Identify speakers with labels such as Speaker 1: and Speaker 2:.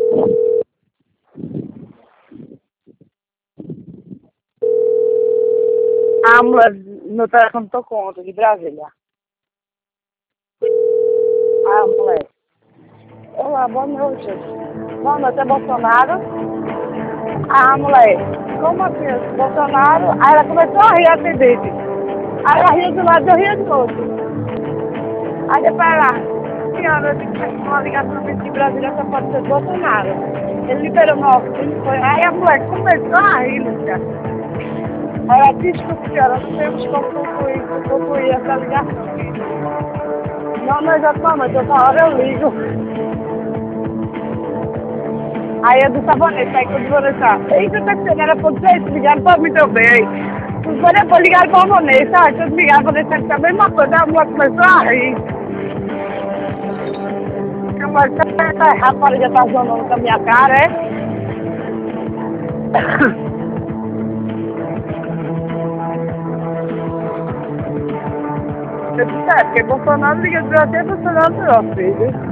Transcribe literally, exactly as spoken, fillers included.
Speaker 1: A mulher, meu telefone tocou ontem, de Brasília. A mulher. Olá, boa noite. Boa noite, é Bolsonaro? A mulher. Como assim, Bolsonaro? Aí ela começou a rir, a atendente. Aí ela riu de um lado, eu ria do outro. Aí depois ela, senhora, eu disse que uma ligação de Brasília só pode ser Bolsonaro. Ele liberou meu oxigênio, foi. Aí a mulher começou a rir, Lúcia. Aí ela disse, desculpe, senhora, não temos como concluir, concluir essa ligação. Não, mas atualmente, outra hora eu ligo. Aí eu do sabonete, aí quando vou deixar. Eita, tá sendo, era pra vocês, ligaram pra mim também. Os depois ligaram pra Vanessa, ah, todos ligaram pra deixar que a mesma coisa, a mulher começou a rir. A mulher, essa rapariga tá zonando com a minha cara, é? Eu disse, é, porque Bolsonaro liga de você, Bolsonaro é meu filho.